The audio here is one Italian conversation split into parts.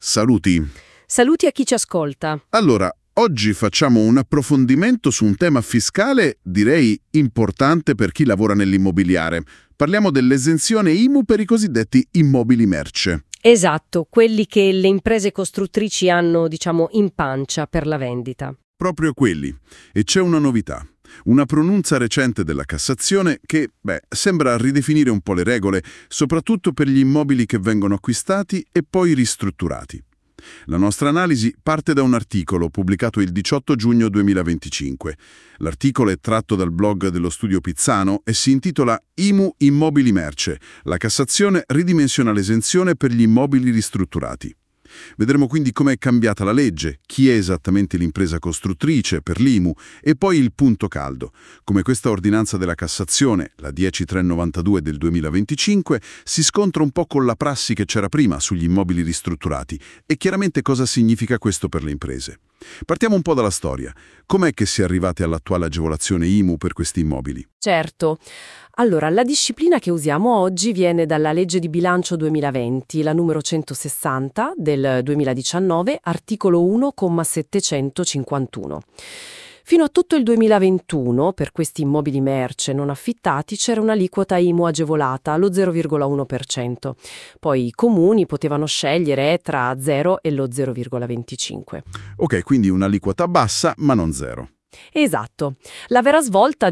Saluti. Saluti a chi ci ascolta. Allora, oggi facciamo un approfondimento su un tema fiscale, direi importante per chi lavora nell'immobiliare. Parliamo dell'esenzione IMU per i cosiddetti immobili merce. Esatto, quelli che le imprese costruttrici hanno, in pancia per la vendita. Proprio quelli. E c'è una novità. Una pronuncia recente della Cassazione che, sembra ridefinire un po' le regole, soprattutto per gli immobili che vengono acquistati e poi ristrutturati. La nostra analisi parte da un articolo pubblicato il 18 giugno 2025. L'articolo è tratto dal blog dello studio Pizzano e si intitola IMU Immobili Merce. La Cassazione ridimensiona l'esenzione per gli immobili ristrutturati. Vedremo quindi com'è cambiata la legge, chi è esattamente l'impresa costruttrice per l'IMU e poi il punto caldo, come questa ordinanza della Cassazione, la 10392 del 2025, si scontra un po' con la prassi che c'era prima sugli immobili ristrutturati e chiaramente cosa significa questo per le imprese. Partiamo un po' dalla storia. Com'è che si è arrivati all'attuale agevolazione IMU per questi immobili? Certo. Allora, la disciplina che usiamo oggi viene dalla legge di bilancio 2020, la numero 160 del 2019, articolo 1,751. Fino a tutto il 2021, per questi immobili merce non affittati, c'era un'aliquota IMU agevolata allo 0,1%. Poi i comuni potevano scegliere tra 0 e lo 0,25. Ok, quindi un'aliquota bassa ma non zero. Esatto. La vera svolta,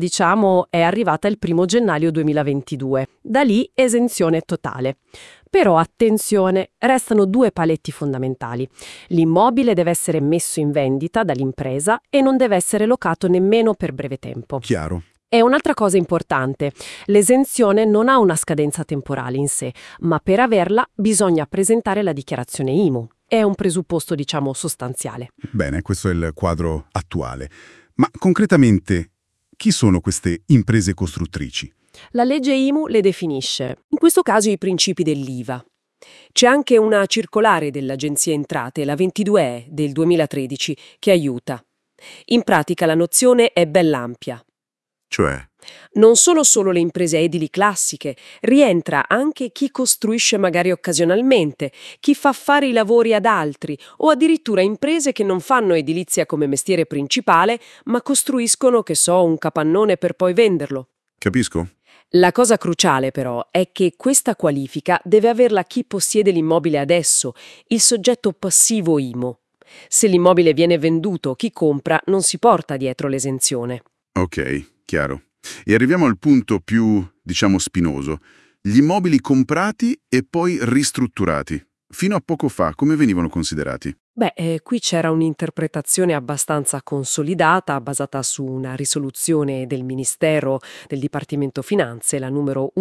è arrivata il 1 gennaio 2022. Da lì esenzione totale. Però attenzione, restano due paletti fondamentali. L'immobile deve essere messo in vendita dall'impresa e non deve essere locato nemmeno per breve tempo. Chiaro. E un'altra cosa importante, l'esenzione non ha una scadenza temporale in sé, ma per averla bisogna presentare la dichiarazione IMU. È un presupposto, sostanziale. Bene, questo è il quadro attuale. Ma concretamente, chi sono queste imprese costruttrici? La legge IMU le definisce, in questo caso i principi dell'IVA. C'è anche una circolare dell'Agenzia Entrate, la 22E del 2013, che aiuta. In pratica la nozione è bella ampia. Cioè? Non sono solo le imprese edili classiche, rientra anche chi costruisce magari occasionalmente, chi fa fare i lavori ad altri o addirittura imprese che non fanno edilizia come mestiere principale, ma costruiscono, un capannone per poi venderlo. Capisco. La cosa cruciale però è che questa qualifica deve averla chi possiede l'immobile adesso, il soggetto passivo IMU. Se l'immobile viene venduto, chi compra non si porta dietro l'esenzione. Ok, chiaro. E arriviamo al punto più, spinoso. Gli immobili comprati e poi ristrutturati. Fino a poco fa, come venivano considerati? Qui c'era un'interpretazione abbastanza consolidata, basata su una risoluzione del Ministero del Dipartimento Finanze, la numero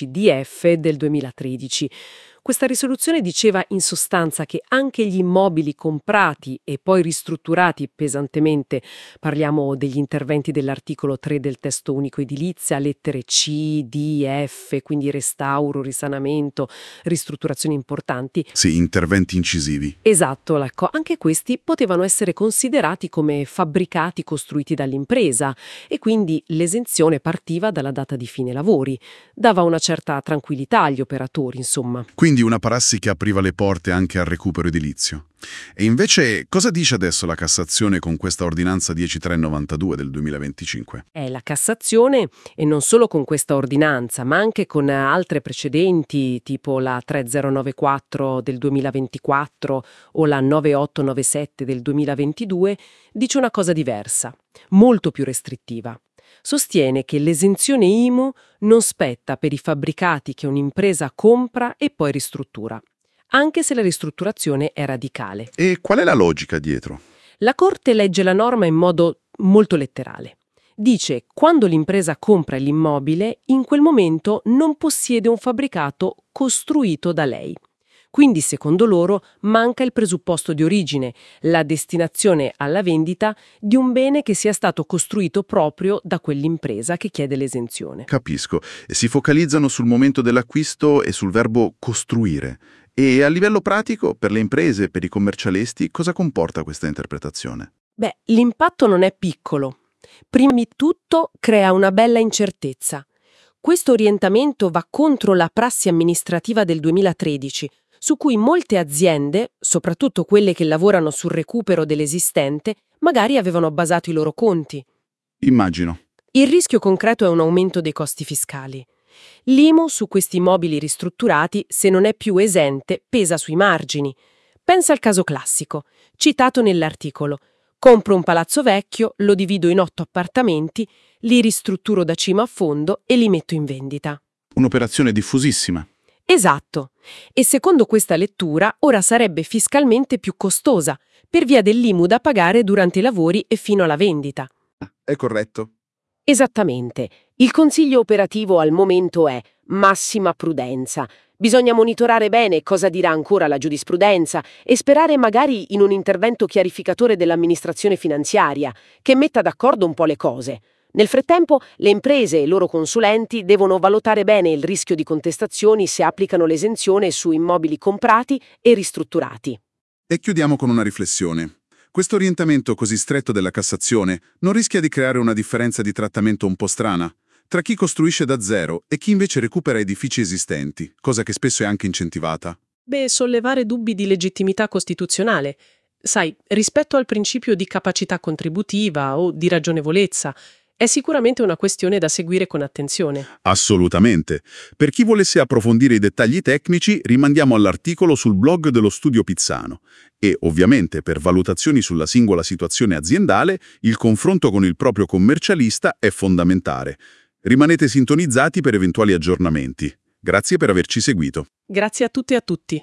11DF del 2013. Questa risoluzione diceva in sostanza che anche gli immobili comprati e poi ristrutturati pesantemente, parliamo degli interventi dell'articolo 3 del testo unico edilizia, lettere C, D, F, quindi restauro, risanamento, ristrutturazioni importanti. Sì, interventi incisivi. Esatto, ecco, anche questi potevano essere considerati come fabbricati costruiti dall'impresa e quindi l'esenzione partiva dalla data di fine lavori. Dava una certa tranquillità agli operatori, insomma. Quindi una prassi che apriva le porte anche al recupero edilizio. E invece cosa dice adesso la Cassazione con questa ordinanza 10392 del 2025? La Cassazione, e non solo con questa ordinanza, ma anche con altre precedenti, tipo la 3094 del 2024 o la 9897 del 2022, dice una cosa diversa, molto più restrittiva. Sostiene che l'esenzione IMU non spetta per i fabbricati che un'impresa compra e poi ristruttura, anche se la ristrutturazione è radicale. E qual è la logica dietro? La Corte legge la norma in modo molto letterale. Dice: quando l'impresa compra l'immobile, in quel momento non possiede un fabbricato costruito da lei. Quindi, secondo loro, manca il presupposto di origine, la destinazione alla vendita di un bene che sia stato costruito proprio da quell'impresa che chiede l'esenzione. Capisco. E si focalizzano sul momento dell'acquisto e sul verbo costruire. E a livello pratico, per le imprese, per i commercialisti, cosa comporta questa interpretazione? L'impatto non è piccolo. Prima di tutto crea una bella incertezza. Questo orientamento va contro la prassi amministrativa del 2013, su cui molte aziende, soprattutto quelle che lavorano sul recupero dell'esistente, magari avevano basato i loro conti. Immagino. Il rischio concreto è un aumento dei costi fiscali. L'IMU su questi immobili ristrutturati, se non è più esente, pesa sui margini. Pensa al caso classico, citato nell'articolo. Compro un palazzo vecchio, lo divido in 8 appartamenti, li ristrutturo da cima a fondo e li metto in vendita. Un'operazione diffusissima. Esatto. E secondo questa lettura, ora sarebbe fiscalmente più costosa, per via dell'IMU da pagare durante i lavori e fino alla vendita. È corretto. Esattamente. Il consiglio operativo al momento è massima prudenza. Bisogna monitorare bene cosa dirà ancora la giurisprudenza e sperare magari in un intervento chiarificatore dell'amministrazione finanziaria, che metta d'accordo un po' le cose. Nel frattempo, le imprese e i loro consulenti devono valutare bene il rischio di contestazioni se applicano l'esenzione su immobili comprati e ristrutturati. E chiudiamo con una riflessione. Questo orientamento così stretto della Cassazione non rischia di creare una differenza di trattamento un po' strana tra chi costruisce da zero e chi invece recupera edifici esistenti, cosa che spesso è anche incentivata? Sollevare dubbi di legittimità costituzionale. Sai, rispetto al principio di capacità contributiva o di ragionevolezza, è sicuramente una questione da seguire con attenzione. Assolutamente. Per chi volesse approfondire i dettagli tecnici, rimandiamo all'articolo sul blog dello Studio Pizzano. E, ovviamente, per valutazioni sulla singola situazione aziendale, il confronto con il proprio commercialista è fondamentale. Rimanete sintonizzati per eventuali aggiornamenti. Grazie per averci seguito. Grazie a tutte e a tutti.